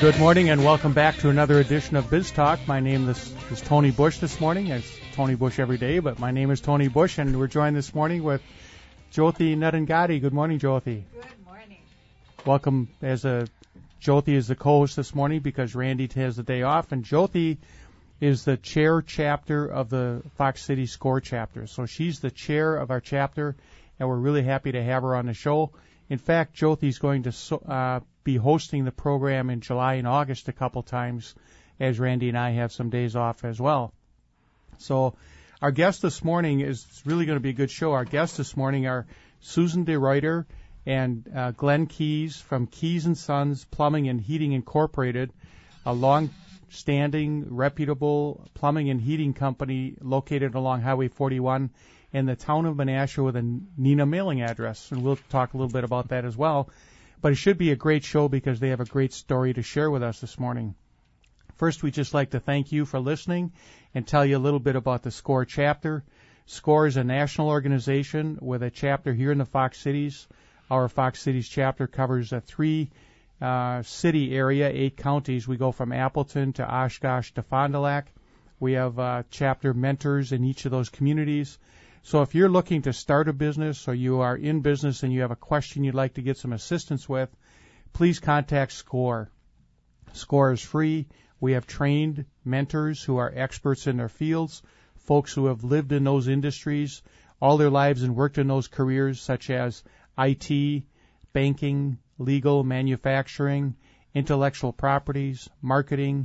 Good morning and welcome back to another edition of Biz Talk. My name is Tony Bush this morning. It's Tony Bush every day, but my name is Tony Bush, and we're joined this morning with Jyothi Nadangadi. Good morning, Jyothi. Good morning. Welcome. Jyothi is the co-host this morning because Randy has the day off, and Jyothi is the chair chapter of the Fox City SCORE chapter. So she's the chair of our chapter, and we're really happy to have her on the show. In fact, Jyothi's going to be hosting the program in July and August a couple times, as Randy and I have some days off as well. So our guest this morning is really going to be a good show. Our guests this morning are Susan DeRuyter and Glenn Keys from Keys & Sons Plumbing and Heating Incorporated, a long-standing, reputable plumbing and heating company located along Highway 41 in the town of Menasha with a Neenah mailing address. And we'll talk a little bit about that as well. But it should be a great show because they have a great story to share with us this morning. First, we'd just like to thank you for listening and tell you a little bit about the SCORE chapter. SCORE is a national organization with a chapter here in the Fox Cities. Our Fox Cities chapter covers a three-city area, 8 counties. We go from Appleton to Oshkosh to Fond du Lac. We have chapter mentors in each of those communities. So if you're looking to start a business or you are in business and you have a question you'd like to get some assistance with, please contact SCORE. SCORE is free. We have trained mentors who are experts in their fields, folks who have lived in those industries all their lives and worked in those careers such as IT, banking, legal, manufacturing, intellectual properties, marketing.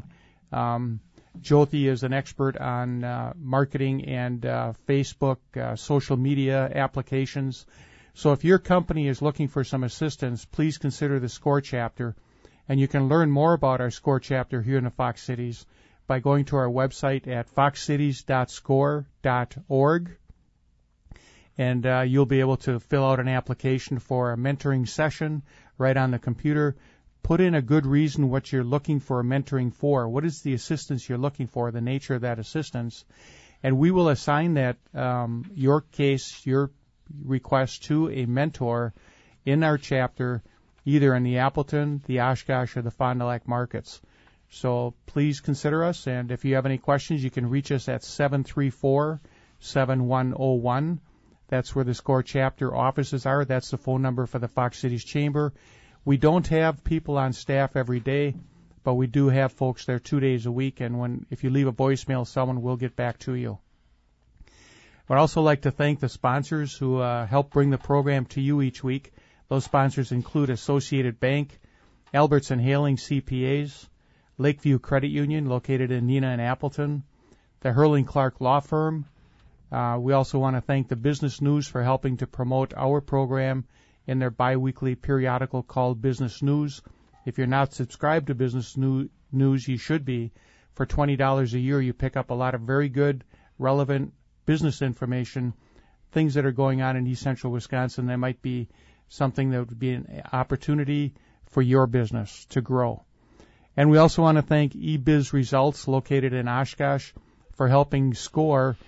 Jyothi is an expert on marketing and Facebook, social media applications. So if your company is looking for some assistance, please consider the SCORE chapter. And you can learn more about our SCORE chapter here in the Fox Cities by going to our website at foxcities.score.org. And you'll be able to fill out an application for a mentoring session right on the computer. Put in a good reason what you're looking for mentoring for. What is the assistance you're looking for, the nature of that assistance? And we will assign that, your case, your request to a mentor in our chapter, either in the Appleton, the Oshkosh, or the Fond du Lac markets. So please consider us, and if you have any questions, you can reach us at 734-7101. That's where the SCORE chapter offices are. That's the phone number for the Fox Cities Chamber. We don't have people on staff every day, but we do have folks there 2 days a week, and if you leave a voicemail, someone will get back to you. I'd also like to thank the sponsors who help bring the program to you each week. Those sponsors include Associated Bank, Albertson Hailing CPAs, Lakeview Credit Union, located in Neenah and Appleton, the Hurling Clark Law Firm. We also want to thank the Business News for helping to promote our program in their biweekly periodical called Business News. If you're not subscribed to Business News, you should be. For $20 a year, you pick up a lot of very good, relevant business information, things that are going on in East Central Wisconsin that might be something that would be an opportunity for your business to grow. And we also want to thank eBiz Results, located in Oshkosh, for helping SCORE,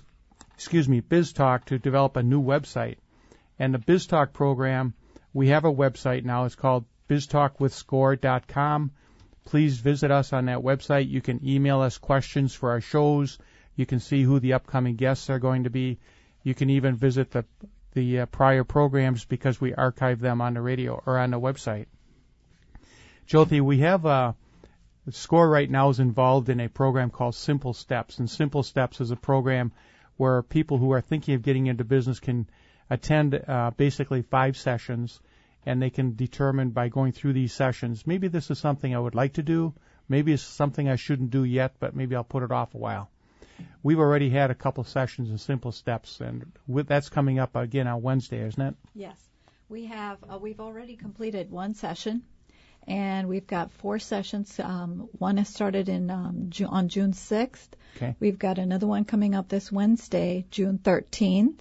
Biz Talk, to develop a new website. And the Biz Talk program, we have a website now. It's called biztalkwithscore.com. Please visit us on that website. You can email us questions for our shows. You can see who the upcoming guests are going to be. You can even visit the prior programs because we archive them on the radio or on the website. Jyothi, we have SCORE right now is involved in a program called Simple Steps. And Simple Steps is a program where people who are thinking of getting into business can attend basically 5 sessions, and they can determine by going through these sessions, maybe this is something I would like to do, maybe it's something I shouldn't do yet, but maybe I'll put it off a while. We've already had a couple sessions in Simple Steps, and that's coming up again on Wednesday, isn't it? Yes. We have. We've already completed 1 session, and we've got 4 sessions. One has started on June 6th. Okay. We've got another one coming up this Wednesday, June 13th.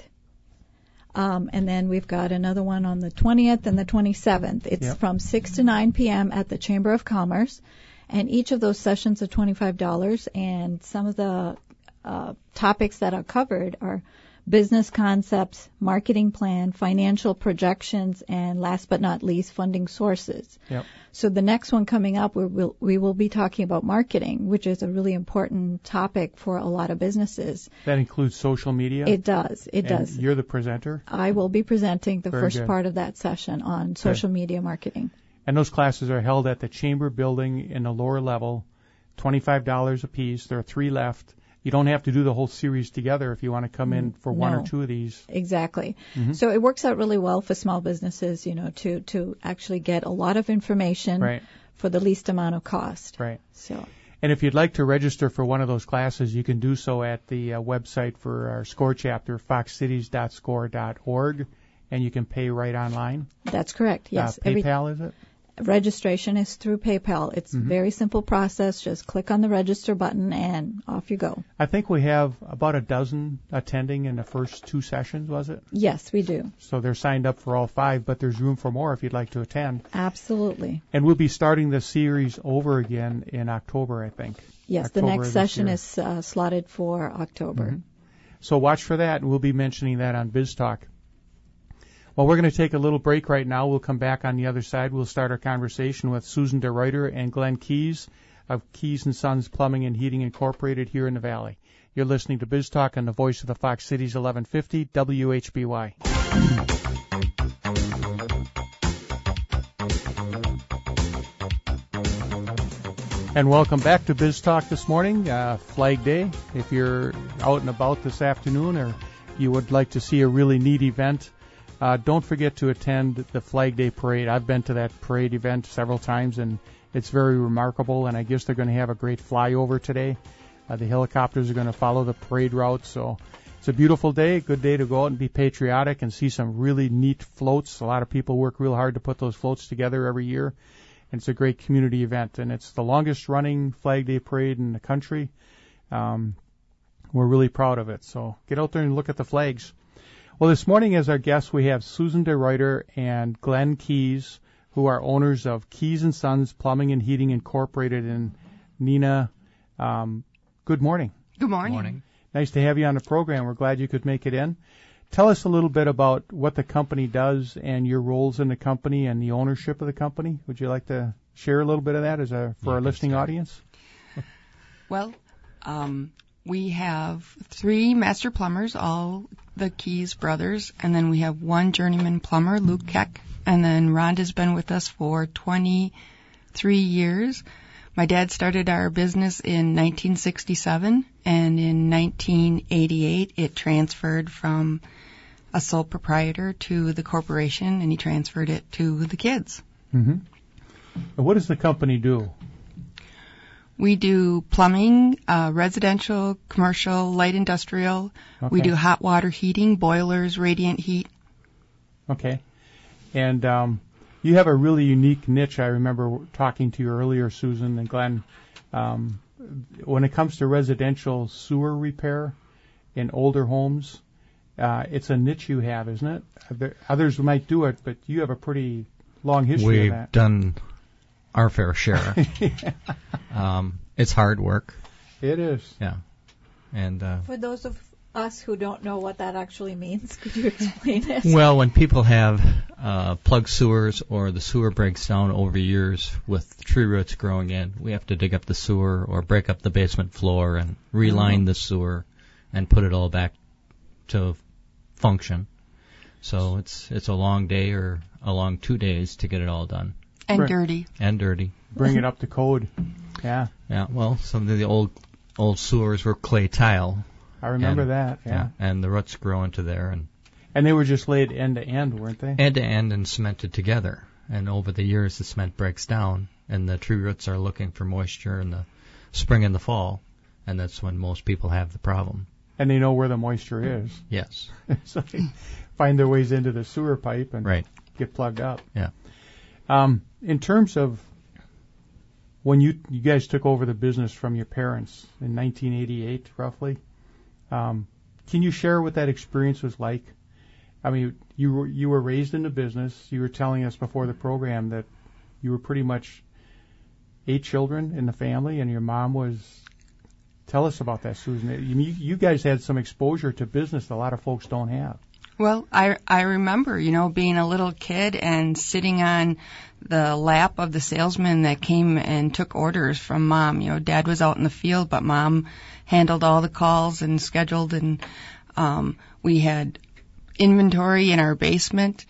And then we've got another one on the 20th and the 27th. It's from 6 to 9 p.m. at the Chamber of Commerce. And each of those sessions are $25. And some of the topics that are covered are business concepts, marketing plan, financial projections, and last but not least, funding sources. Yep. So the next one coming up, we will be talking about marketing, which is a really important topic for a lot of businesses. That includes social media? It does. It does. You're the presenter? I will be presenting the Very first good. part of that session on social media marketing. And those classes are held at the Chamber building in the lower level, $25 a piece. There are 3 left. You don't have to do the whole series together if you want to come in for one or two of these. Exactly. Mm-hmm. So it works out really well for small businesses, to actually get a lot of information for the least amount of cost. Right. So. And if you'd like to register for one of those classes, you can do so at the website for our SCORE chapter, foxcities.score.org, and you can pay right online. That's correct. Yes. PayPal, is it? Registration is through PayPal. It's a very simple process. Just click on the register button and off you go. I think we have about a dozen attending in the first 2 sessions, was it? Yes, we do. So they're signed up for all 5, but there's room for more if you'd like to attend. Absolutely. And we'll be starting the series over again in October, I think. Yes, October the next session is slotted for October. Mm-hmm. So watch for that, and we'll be mentioning that on BizTalk. Well, we're going to take a little break right now. We'll come back on the other side. We'll start our conversation with Susan DeRuyter and Glenn Keys of Keys & Sons Plumbing and Heating Incorporated here in the Valley. You're listening to BizTalk on the voice of the Fox Cities 1150 WHBY. And welcome back to BizTalk this morning, Flag Day. If you're out and about this afternoon or you would like to see a really neat event, don't forget to attend the Flag Day Parade. I've been to that parade event several times, and it's very remarkable, and I guess they're going to have a great flyover today. The helicopters are going to follow the parade route, so it's a beautiful day, a good day to go out and be patriotic and see some really neat floats. A lot of people work real hard to put those floats together every year, and it's a great community event, and it's the longest-running Flag Day Parade in the country. We're really proud of it, so get out there and look at the flags. Well, this morning as our guests, we have Susan DeRuyter and Glenn Keys, who are owners of Keys & Sons Plumbing and Heating Incorporated in Neenah. Good morning. Good morning. Nice to have you on the program. We're glad you could make it in. Tell us a little bit about what the company does and your roles in the company and the ownership of the company. Would you like to share a little bit of that for our listening audience? Well, we have 3 master plumbers, all the Keys brothers, and then we have 1 journeyman plumber, Luke Keck, and then Rhonda's been with us for 23 years. My dad started our business in 1967, and in 1988 it transferred from a sole proprietor to the corporation, and he transferred it to the kids. Mm-hmm. What does the company do? We do plumbing, residential, commercial, light industrial. Okay. We do hot water heating, boilers, radiant heat. Okay. And you have a really unique niche. I remember talking to you earlier, Susan and Glenn. When it comes to residential sewer repair in older homes, it's a niche you have, isn't it? Others might do it, but you have a pretty long history of that. We've done our fair share. It's hard work. It is. Yeah. And for those of us who don't know what that actually means, could you explain it? Well, when people have plugged sewers or the sewer breaks down over years with tree roots growing in, we have to dig up the sewer or break up the basement floor and reline the sewer and put it all back to function. So it's a long day or a long 2 days to get it all done. And right. dirty. And dirty. Bring it up to code. Yeah. Yeah. Well, some of the old sewers were clay tile. I remember that. Yeah. And the roots grow into there, and they were just laid end to end, weren't they? End to end and cemented together. And over the years, the cement breaks down, and the tree roots are looking for moisture in the spring and the fall, and that's when most people have the problem. And they know where the moisture is. Yes. So they find their ways into the sewer pipe and get plugged up. Yeah. In terms of when you guys took over the business from your parents in 1988, roughly, can you share what that experience was like? I mean, you were raised in the business. You were telling us before the program that you were pretty much 8 children in the family, and your mom was Tell us about that, Susan. You guys had some exposure to business that a lot of folks don't have. Well, I remember, being a little kid and sitting on the lap of the salesman that came and took orders from Mom. Dad was out in the field, but Mom handled all the calls and scheduled, and we had inventory in our basement.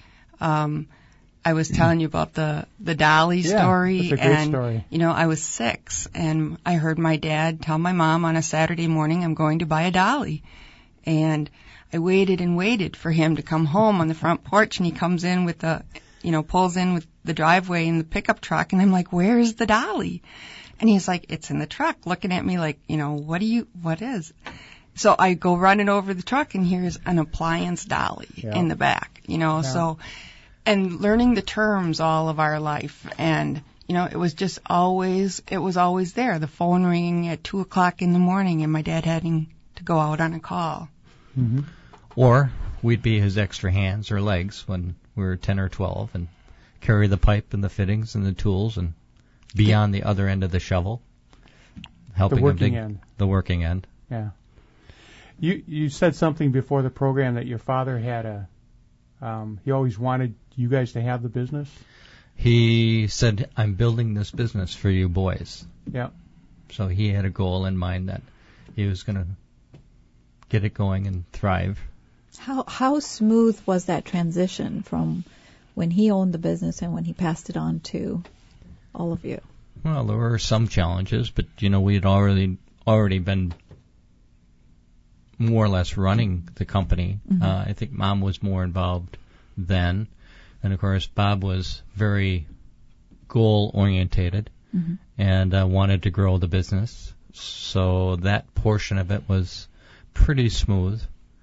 I was telling you about the dolly story. That's a great story. I was 6, and I heard my dad tell my mom on a Saturday morning, I'm going to buy a dolly. And I waited and waited for him to come home on the front porch, and he comes in with pulls in with the driveway in the pickup truck, and I'm like, where's the dolly? And he's like, it's in the truck, looking at me like, what is? So I go running over the truck, and here's an appliance dolly in the back, so, and learning the terms all of our life, and, it was always there, the phone ringing at 2:00 in the morning, and my dad having to go out on a call. Mm-hmm. Or we'd be his extra hands or legs when we were 10 or 12 and carry the pipe and the fittings and the tools and be on the other end of the shovel, helping him dig the working end. Yeah. You said something before the program that your father had he always wanted you guys to have the business. He said, I'm building this business for you boys. Yeah. So he had a goal in mind that he was going to get it going and thrive. How smooth was that transition from when he owned the business and when he passed it on to all of you? Well, there were some challenges, but we had already been more or less running the company. Mm-hmm. I think Mom was more involved then, and of course Bob was very goal orientated and wanted to grow the business. So that portion of it was pretty smooth.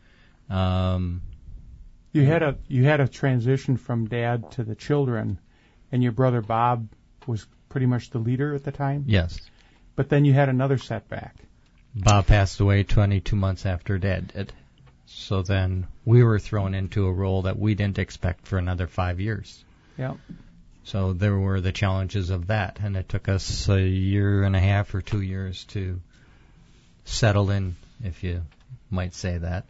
You had a transition from Dad to the children, and your brother Bob was pretty much the leader at the time. Yes. But then you had another setback. Bob passed away 22 months after Dad did. So then we were thrown into a role that we didn't expect for another 5 years. Yeah. So there were the challenges of that, and it took us a year and a half or 2 years to settle in, if you might say that,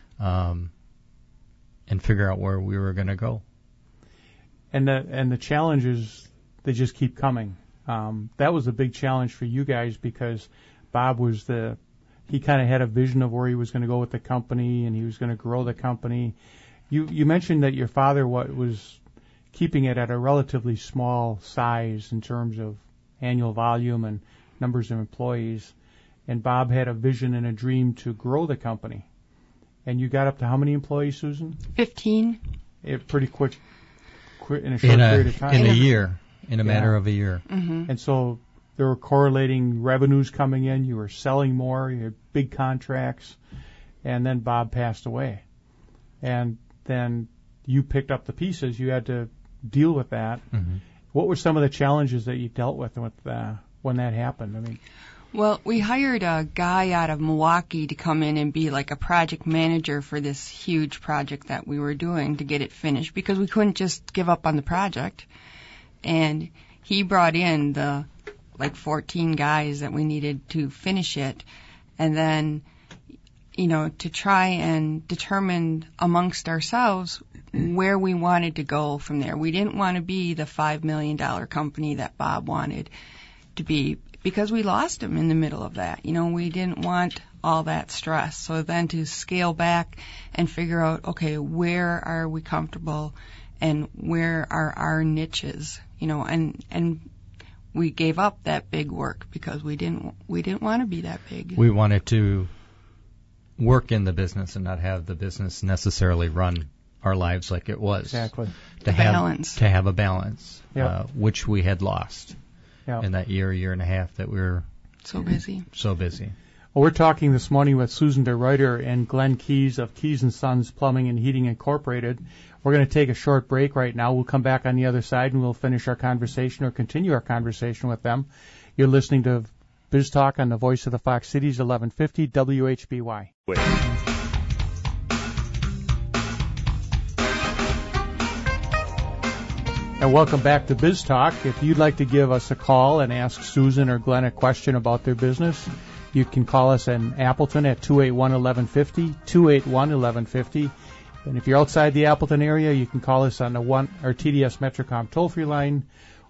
and figure out where we were going to go. And the challenges, they just keep coming. That was a big challenge for you guys because Bob was he kind of had a vision of where he was going to go with the company, and he was going to grow the company. You mentioned that your father was keeping it at a relatively small size in terms of annual volume and numbers of employees, and Bob had a vision and a dream to grow the company. And you got up to how many employees, Susan? 15. Pretty quick in a short period of time. In a year, in a matter of a year. Mm-hmm. And so there were correlating revenues coming in. You were selling more. You had big contracts. And then Bob passed away. And then you picked up the pieces. You had to deal with that. Mm-hmm. What were some of the challenges that you dealt with when that happened? Well, we hired a guy out of Milwaukee to come in and be like a project manager for this huge project that we were doing to get it finished because we couldn't just give up on the project. And he brought in the 14 guys that we needed to finish it. And then, to try and determine amongst ourselves where we wanted to go from there. We didn't want to be the $5 million company that Bob wanted to be, because we lost him in the middle of that. We didn't want all that stress. So then to scale back and figure out, okay, where are we comfortable and where are our niches, and we gave up that big work because we didn't want to be that big. We wanted to work in the business and not have the business necessarily run our lives like it was. Exactly. To have a balance, yep. Which we had lost. Yep. In that year and a half that we were so busy. Well, we're talking this morning with Susan DeRuyter and Glenn Keys of Keys & Sons Plumbing and Heating Incorporated. We're going to take a short break right now. We'll come back on the other side and we'll finish our conversation or continue our conversation with them. You're listening to Biz Talk on the Voice of the Fox Cities, 1150 WHBY. And welcome back to Biz Talk. If you'd like to give us a call and ask Susan or Glenn a question about their business, You can call us in Appleton at 281-1150, 281-1150. And if you're outside the Appleton area, you can call us on the TDS Metrocom toll-free line,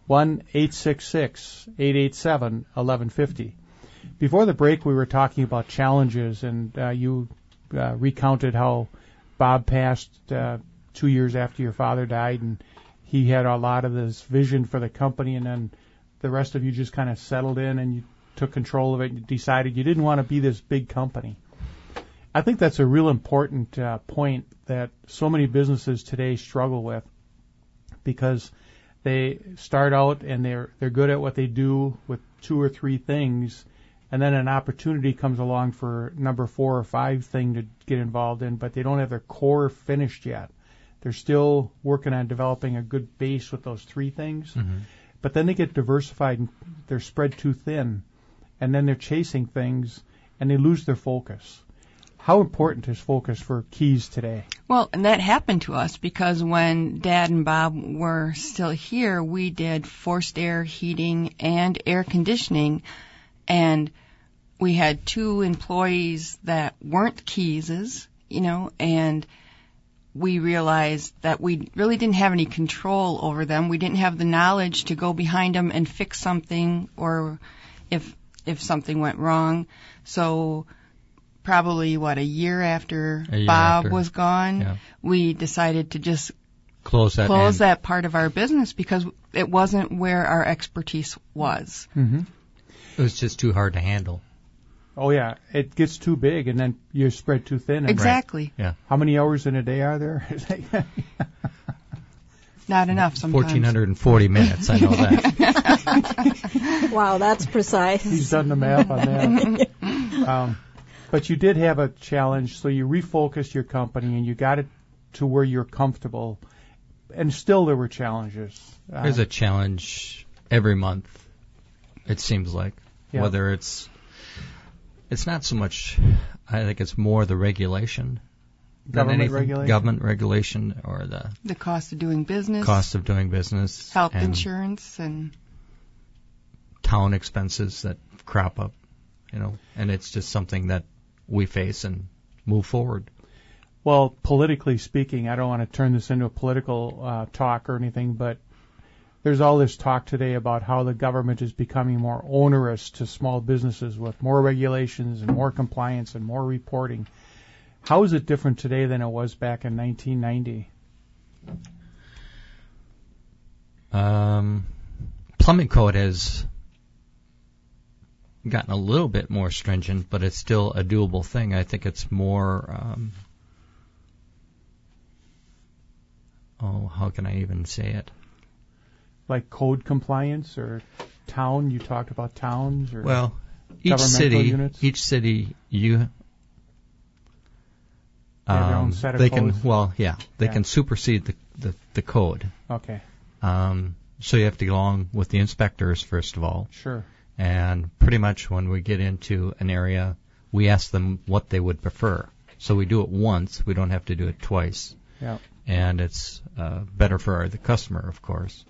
1-866-887-1150. Before the break, we were talking about challenges, and you recounted how Bob passed 2 years after your father died, and he had a lot of this vision for the company, and then the rest of you just kind of settled in and you took control of it and decided you didn't want to be this big company. I think that's a real important point that so many businesses today struggle with, because they start out and they're good at what they do with 2 or 3 things, and then an opportunity comes along for number 4 or 5 thing to get involved in, but they don't have their core finished yet. They're still working on developing a good base with those 3 things, but then they get diversified and they're spread too thin, and then they're chasing things and they lose their focus. How important is focus for Keys today? Well, and that happened to us because when Dad and Bob were still here, we did forced air heating and air conditioning, and we had 2 employees that weren't Keyses, and we realized that we really didn't have any control over them. We didn't have the knowledge to go behind them and fix something, or if something went wrong. So probably, a year after Bob was gone, we decided to just close that part of our business because it wasn't where our expertise was. Mm-hmm. It was just too hard to handle. Oh, yeah. It gets too big, and then you're spread too thin. Exactly. Right. Yeah. How many hours in a day are there? Not enough sometimes. 1,440 minutes, I know that. Wow, that's precise. He's done the math on that. But you did have a challenge, so you refocused your company, and you got it to where you're comfortable. And still there were challenges. There's a challenge every month, it seems like. Yeah. Whether it's not so much, I think it's more the regulation. Government regulation? Government regulation, or the cost of doing business. Health insurance and town expenses that crop up, and it's just something that we face and move forward. Well, politically speaking, I don't want to turn this into a political talk or anything, but there's all this talk today about how the government is becoming more onerous to small businesses with more regulations and more compliance and more reporting. How is it different today than it was back in 1990? Plumbing code has gotten a little bit more stringent, but it's still a doable thing. I think it's more, how can I even say it? Like code compliance or town? You talked about towns or each city, units? They have their own set of codes? They can supersede the code. Okay. So you have to get along with the inspectors first of all. Sure. And pretty much when we get into an area, we ask them what they would prefer. So we do it once. We don't have to do it twice. Yeah. And it's better for the customer, of course.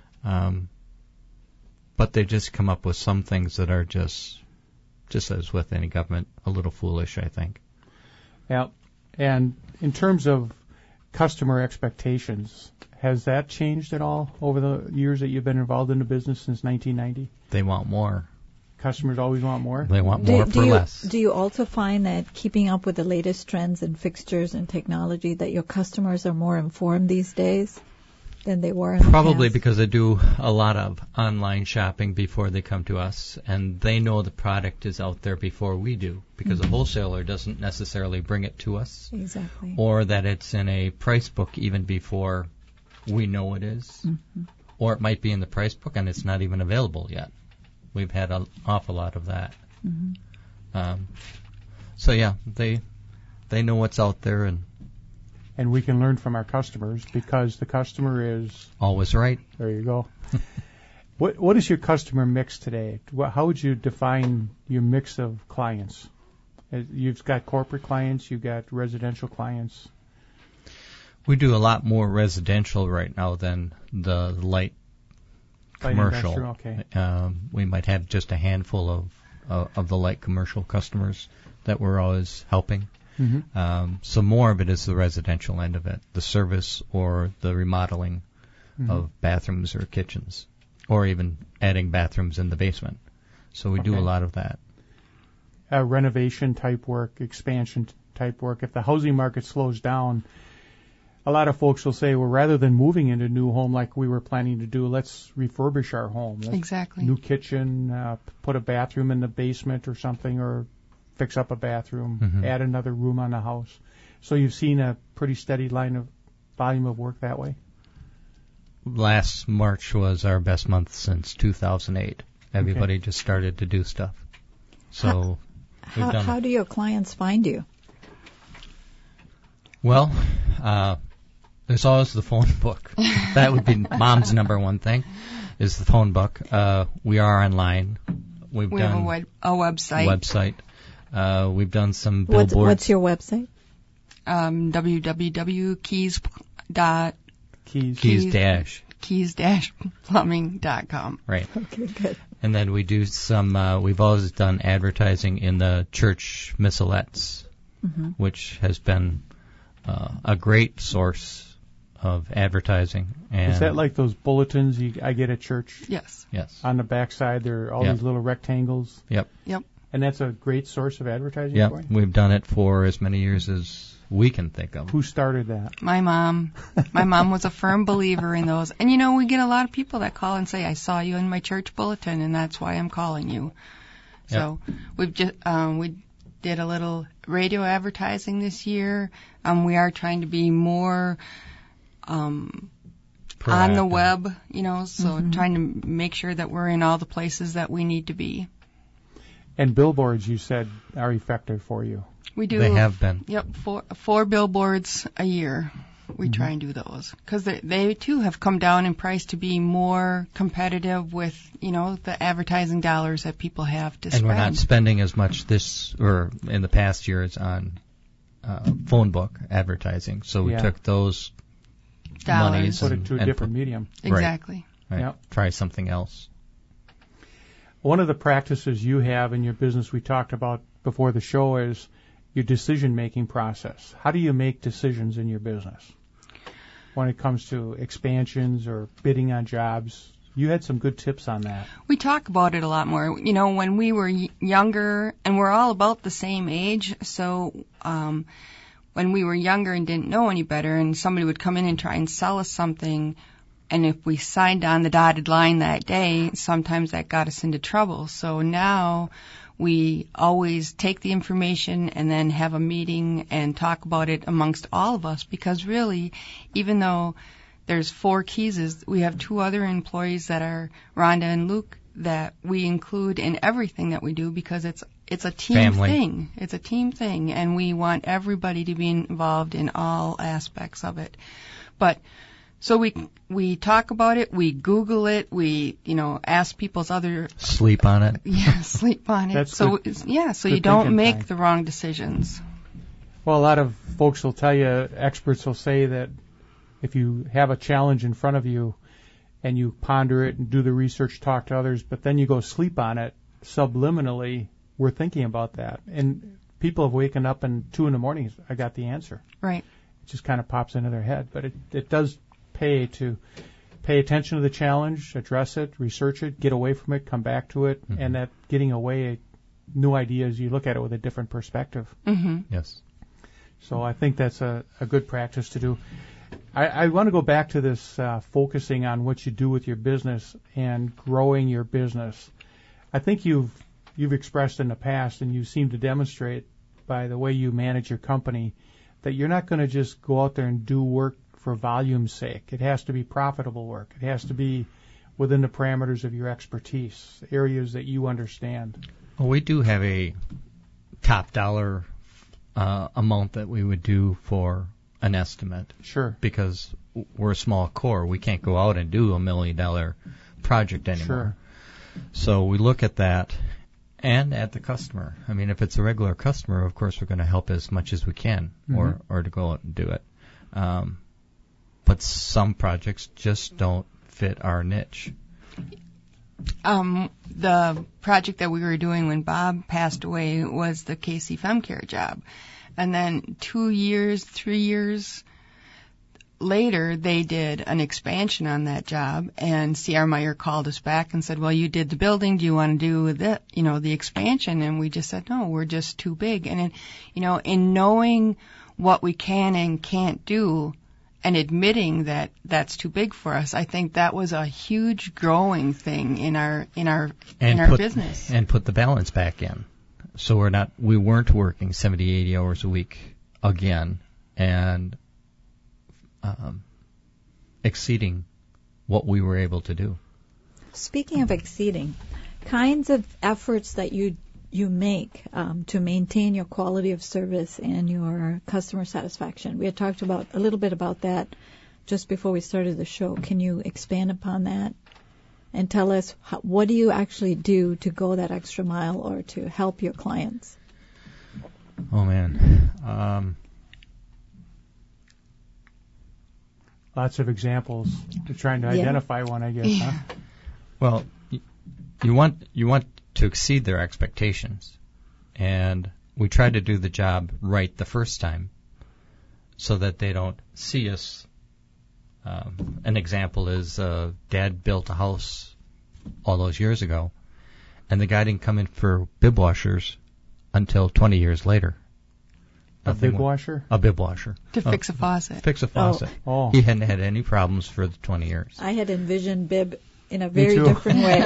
But they just come up with some things that are just as with any government, a little foolish, I think. Yeah. And in terms of customer expectations, has that changed at all over the years that you've been involved in the business since 1990? They want more. Customers always want more? They want more for less. Do you also find that keeping up with the latest trends in fixtures and technology, that your customers are more informed these days than they were in the Probably past? Because they do a lot of online shopping before they come to us, and they know the product is out there before we do, because the wholesaler doesn't necessarily bring it to us. Exactly. Or that it's in a price book even before we know it is. Mm-hmm. Or it might be in the price book and it's not even available yet. We've had an awful lot of that. Mm-hmm. They know what's out there, and we can learn from our customers because the customer is always right. There you go. What is your customer mix today? How would you define your mix of clients? You've got corporate clients, you've got residential clients. We do a lot more residential right now than the light commercial. Okay. We might have just a handful of of the light commercial customers that we're always helping. Mm-hmm. So more of it is the residential end of it, the service or the remodeling of bathrooms or kitchens, or even adding bathrooms in the basement. So we do a lot of that. Renovation type work, expansion type work. If the housing market slows down, a lot of folks will say, well, rather than moving into a new home like we were planning to do, let's refurbish our home. Exactly. New kitchen, put a bathroom in the basement or something, or fix up a bathroom, add another room on the house. So you've seen a pretty steady volume of work that way? Last March was our best month since 2008. Everybody just started to do stuff. So how do your clients find you? Well, there's always the phone book. That would be Mom's number one thing, is the phone book. We are online. We have a website. We've done some billboards. What's your website? www.keys-plumbing.com. Right. Okay, good. And then we do some, we've always done advertising in the church missalettes, which has been a great source of advertising. And is that like those bulletins I get at church? Yes. Yes. On the backside, there are all these little rectangles. Yep. And that's a great source of advertising for you? We've done it for as many years as we can think of. Who started that? My mom. My mom was a firm believer in those. And, we get a lot of people that call and say, I saw you in my church bulletin, and that's why I'm calling you. So we've just we did a little radio advertising this year. We are trying to be more on the web, so trying to make sure that we're in all the places that we need to be. And billboards, you said, are effective for you. We do. They have been. Yep, four billboards a year. We try and do those because they too have come down in price to be more competitive with the advertising dollars that people have to spend. And we're not spending as much in the past years on phone book advertising. So we took those monies put it to a different medium. Exactly. Right. Yep. Try something else. One of the practices you have in your business we talked about before the show is your decision-making process. How do you make decisions in your business? When it comes to expansions or bidding on jobs, you had some good tips on that. We talk about it a lot more. When we were younger, and we're all about the same age, so when we were younger and didn't know any better, and somebody would come in and try and sell us something, and if we signed on the dotted line that day, sometimes that got us into trouble. So now we always take the information and then have a meeting and talk about it amongst all of us, because really, even though there's 4 Keyses, we have 2 other employees that are Rhonda and Luke that we include in everything that we do, because it's a team thing. It's a team thing, and we want everybody to be involved in all aspects of it. But so we talk about it, we Google it, we ask people's other sleep on it. Yeah, sleep on it. That's so good, so you don't make the wrong decisions. Well, a lot of folks will tell you, experts will say that if you have a challenge in front of you and you ponder it and do the research, talk to others, but then you go sleep on it, subliminally, we're thinking about that. And people have waken up and 2 a.m, I got the answer. Right. It just kind of pops into their head. But it does pay to pay attention to the challenge, address it, research it, get away from it, come back to it, and that getting away, new ideas, you look at it with a different perspective. Yes. So I think that's a good practice to do. I want to go back to this focusing on what you do with your business and growing your business. I think you've expressed in the past, and you seem to demonstrate by the way you manage your company, that you're not going to just go out there and do work for volume's sake. It has to be profitable work. It has to be within the parameters of your expertise, areas that you understand. Well, we do have a top dollar amount that we would do for an estimate. Sure. Because we're a small core. We can't go out and do $1 million project anymore. Sure. So we look at that and at the customer. I mean, if it's a regular customer, of course, we're going to help as much as we can or to go out and do it. But some projects just don't fit our niche. The project that we were doing when Bob passed away was the KC FemCare job. And then 3 years later, they did an expansion on that job, and C.R. Meyer called us back and said, well, you did the building. Do you want to do the expansion? And we just said, no, we're just too big. And, in knowing what we can and can't do and admitting that that's too big for us, I think that was a huge growing thing in our business. And put the balance back in. So we weren't working 70, 80 hours a week again, and exceeding what we were able to do. Speaking of exceeding, kinds of efforts that you make to maintain your quality of service and your customer satisfaction. We had talked a little bit about that just before we started the show. Can you expand upon that and tell us what do you actually do to go that extra mile or to help your clients? Oh, man. Lots of examples. You're trying to identify one, I guess. Yeah. Huh? Well, you want to exceed their expectations, and we try to do the job right the first time, so that they don't see us. An example is Dad built a house all those years ago, and the guy didn't come in for bib washers until 20 years later. A bib washer? A bib washer. To fix a faucet. Fix a faucet. Oh. He hadn't had any problems for the 20 years. I had envisioned bib in a very different way.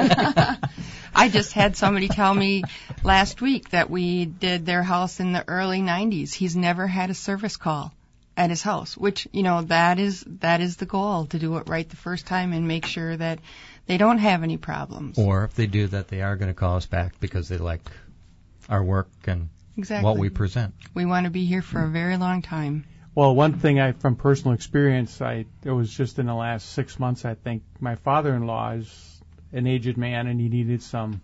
I just had somebody tell me last week that we did their house in the early 90s. He's never had a service call at his house, which, that is the goal, to do it right the first time and make sure that they don't have any problems. Or if they do that, they are going to call us back because they like our work and what we present. We want to be here for a very long time. Well, one thing from personal experience, it was just in the last 6 months, I think. My father-in-law is an aged man, and he needed some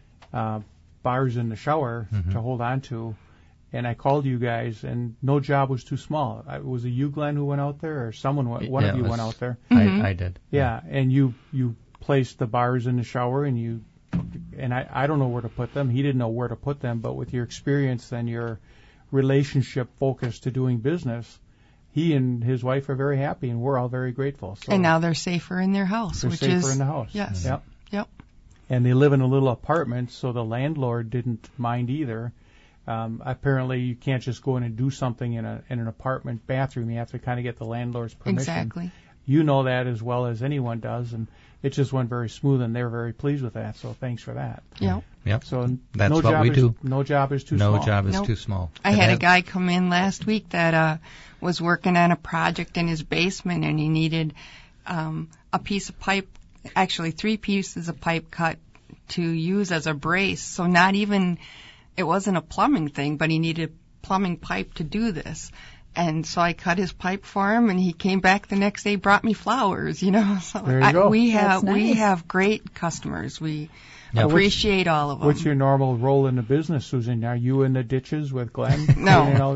bars in the shower to hold on to. And I called you guys, and no job was too small. Was it you, Glenn, who went out there, or one of you went out there? I did. Yeah, and you placed the bars in the shower, and I don't know where to put them. He didn't know where to put them, but with your experience and your relationship focus to doing business, he and his wife are very happy, and we're all very grateful. So and now they're safer in their house. They're safer in the house. Yes. Yep. And they live in a little apartment, so the landlord didn't mind either. Apparently, you can't just go in and do something in an apartment bathroom. You have to kind of get the landlord's permission. Exactly. You know that as well as anyone does, and it just went very smooth, and they're very pleased with that. So thanks for that. Yep. So that's what we do. No job is too small. No job is too small. I had a guy come in last week that was working on a project in his basement, and he needed a piece of pipe, actually 3 pieces of pipe cut to use as a brace. So it wasn't a plumbing thing, but he needed plumbing pipe to do this. And so I cut his pipe for him, and he came back the next day, brought me flowers, So there you go. We That's nice. have great customers. We appreciate all of them. What's your normal role in the business, Susan? Are you in the ditches with Glenn? No.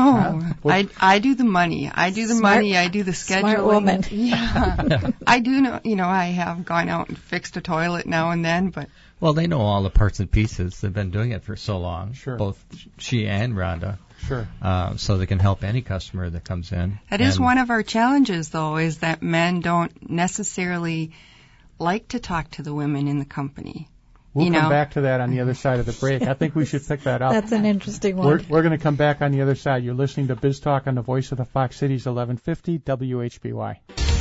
I do the money. I do the money. I do the scheduling. Smart woman. Yeah. I do know, I have gone out and fixed a toilet now and then, but. Well, they know all the parts and pieces. They've been doing it for so long. Sure. Both she and Rhonda. Sure. So they can help any customer that comes in. That is one of our challenges, though, is that men don't necessarily like to talk to the women in the company. We'll come back to that on the other side of the break. I think we should pick that up. That's an interesting one. We're going to come back on the other side. You're listening to Biz Talk on the voice of the Fox Cities 1150 WHBY.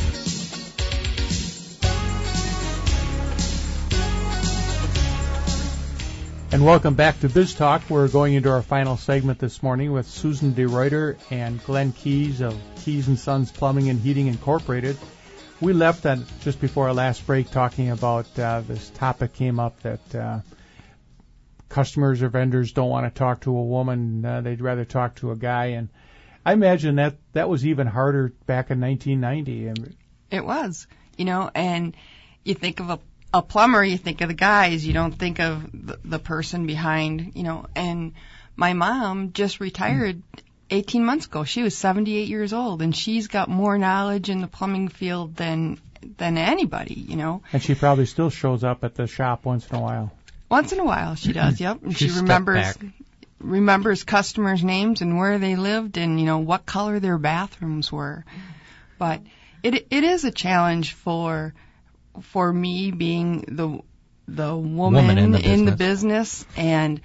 And welcome back to Biz Talk. We're going into our final segment this morning with Susan DeRuyter and Glenn Keys of Keys & Sons Plumbing and Heating Incorporated. We left just before our last break talking about this topic came up that customers or vendors don't want to talk to a woman. They'd rather talk to a guy. And I imagine that was even harder back in 1990. It was, and you think of a plumber, you think of the guys, you don't think of the person behind, and my mom just retired 18 months ago. She was 78 years old, and she's got more knowledge in the plumbing field than anybody, you know. And she probably still shows up at the shop once in a while. Once in a while, she does. Yep. And she She's remembers customers' names and where they lived and, you know, what color their bathrooms were. But it is a challenge for me being the woman in the business and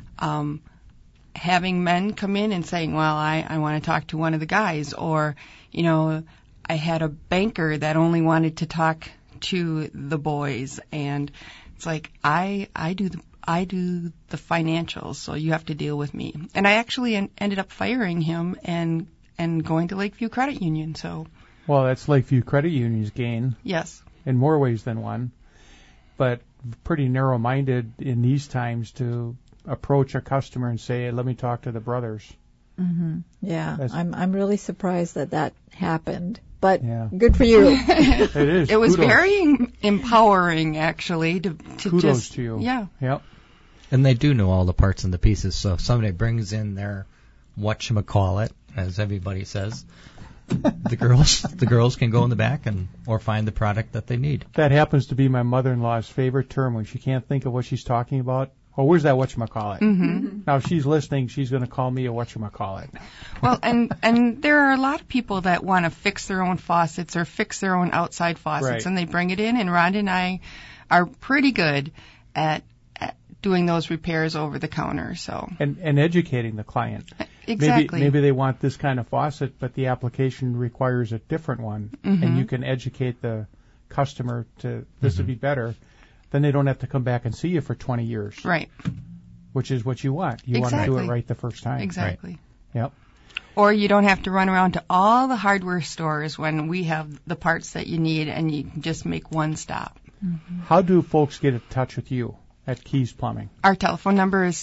having men come in and saying, well, I want to talk to one of the guys, or, you know, I had a banker that only wanted to talk to the boys, and it's like I do the financials, so you have to deal with me. And I actually ended up firing him and going to Lakeview Credit Union. So, well, that's Lakeview Credit Union's gain. Yes. In more ways than one, but pretty narrow-minded in these times to approach a customer and say, let me talk to the brothers. Mm-hmm. Yeah, I'm really surprised that happened, but good for you. It is. It was Kudos. very empowering, actually, to Kudos just to you. Yeah. Yep. And they do know all the parts and the pieces. So if somebody brings in their whatchamacallit, as everybody says, the girls can go in the back or find the product that they need. That happens to be my mother-in-law's favorite term when she can't think of what she's talking about. Oh, where's that whatchamacallit? Mm-hmm. Now, if she's listening, she's going to call me a whatchamacallit. Well, and there are a lot of people that want to fix their own faucets or fix their own outside faucets, Right. and they bring it in, and Rhonda and I are pretty good at doing those repairs over the counter. So And educating the client. exactly. Maybe they want this kind of faucet, but the application requires a different one, Mm-hmm. and you can educate the customer to this would be better. Then they don't have to come back and see you for 20 years, Right. which is what you want. You want to do it Exactly. right the first time. Exactly. Yep. Or you don't have to run around to all the hardware stores when we have the parts that you need, and you can just make one stop. How do folks get in touch with you at Keys Plumbing? Our telephone number is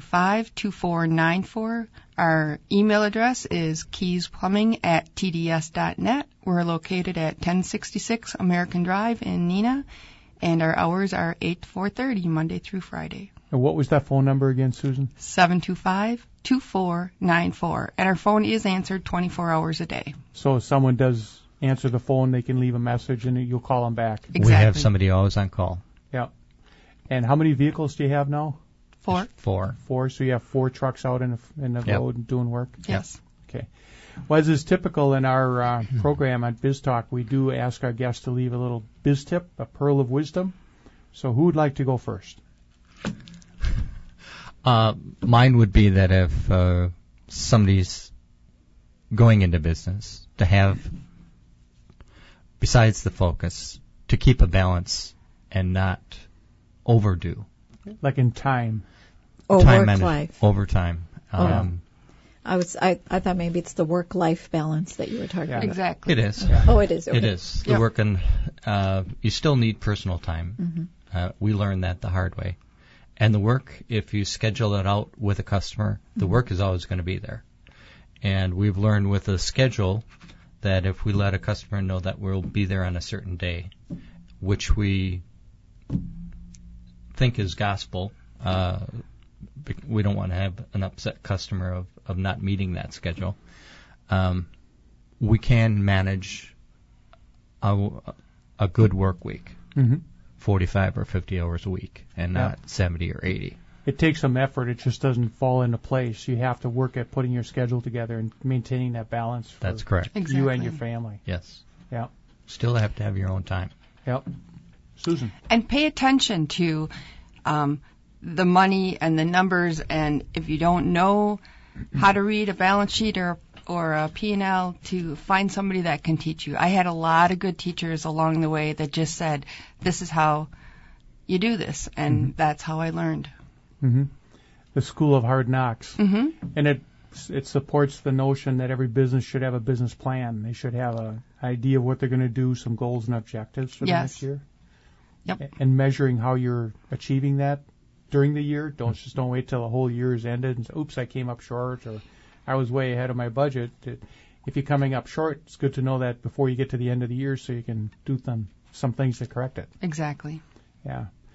725-2494. Our email address is keysplumbing@tds.net. We're located at 1066 American Drive in Neenah, and our hours are 8 to 4:30, Monday through Friday. And what was that phone number again, Susan? 725-2494. And our phone is answered 24 hours a day. So if someone does answer the phone, they can leave a message and you'll call them back. Exactly. We have somebody always on call. Yep. And how many vehicles do you have now? 4? 4. 4. So you have 4 trucks out in the Yep. road and doing work? Yes. Okay. Well, as is typical in our program on Biz Talk, we do ask our guests to leave a little biz tip, a pearl of wisdom. So who would like to go first? Mine would be that if somebody's going into business, to have, besides the focus, to keep a balance and not overdo. Like in time. Or Time work management, life. overtime. I thought maybe it's the work-life balance that you were talking Yeah. about. Exactly. It is. Oh, it is. Okay. It is. The Yep. work and you still need personal time. We learned that the hard way. And the work, if you schedule it out with a customer, the work is always going to be there. And we've learned with a schedule that if we let a customer know that we'll be there on a certain day, which we think is gospel, we don't want to have an upset customer of not meeting that schedule. We can manage a good work week, 45 or 50 hours a week, and not 70 or 80. It takes some effort. It just doesn't fall into place. You have to work at putting your schedule together and maintaining that balance for That's correct. you Exactly. and your family. Yes. Yeah. Still have to have your own time. Yep. Susan. And pay attention to the money and the numbers, and if you don't know how to read a balance sheet or a P&L, to find somebody that can teach you. I had a lot of good teachers along the way that just said, this is how you do this, and that's how I learned. The School of Hard Knocks. And it supports the notion that every business should have a business plan. They should have an idea of what they're going to do, some goals and objectives for the Yes. next year. Yep. And measuring how you're achieving that during the year. Don't wait till the whole year is ended and say, oops, I came up short, or I was way ahead of my budget. If you're coming up short, it's good to know that before you get to the end of the year so you can do some things to correct it. Exactly. Yeah.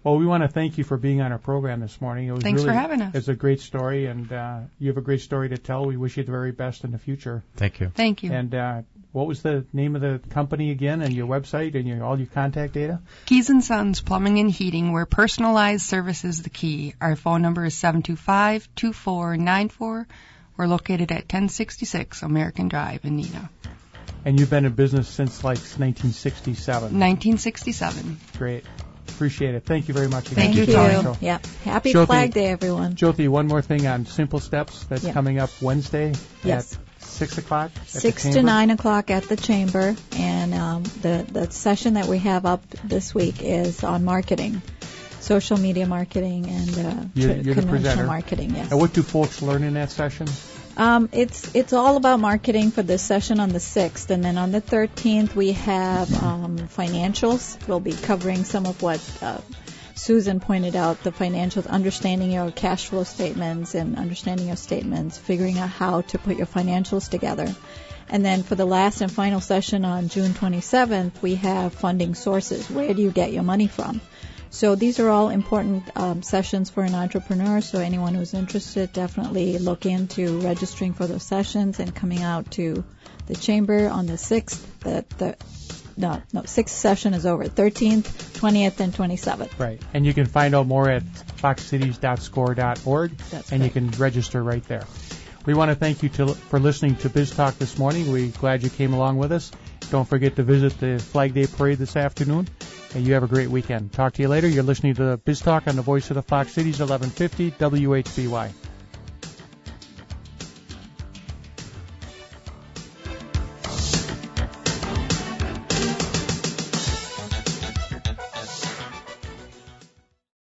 Well, we want to thank you for being on our program this morning. Thanks for having us. It's a great story, and you have a great story to tell. We wish you the very best in the future. Thank you. Thank you. And what was the name of the company again, and your website, and all your contact data? Keys & Sons Plumbing and Heating, where personalized service is the key. Our phone number is 725-2494. We're located at 1066 American Drive in Neenah. And you've been in business since like 1967. 1967. Great. Appreciate it. Thank you very much again. Thank you, Tony. Yeah. Happy Jyoti, Flag Day, everyone. Jyoti, one more thing on Simple Steps that's coming up Wednesday at 6 o'clock. 6 to 9 o'clock at the Chamber. And the session that we have up this week is on marketing, social media marketing, and conventional marketing. Yes. And what do folks learn in that session? It's all about marketing for this session on the 6th, and then on the 13th we have financials. We'll be covering some of what Susan pointed out, the financials, understanding your cash flow statements and understanding your statements, figuring out how to put your financials together. And then for the last and final session on June 27th, we have funding sources. Where do you get your money from? So these are all important sessions for an entrepreneur. So anyone who's interested, definitely look into registering for those sessions and coming out to the Chamber on the 6th. No, 6th session is over. 13th, 20th, and 27th. Right. And you can find out more at foxcities.score.org. And you can register right there. We want to thank you for listening to Biz Talk this morning. We're glad you came along with us. Don't forget to visit the Flag Day Parade this afternoon. And you have a great weekend. Talk to you later. You're listening to Biz Talk on the Voice of the Fox Cities, 1150 WHBY.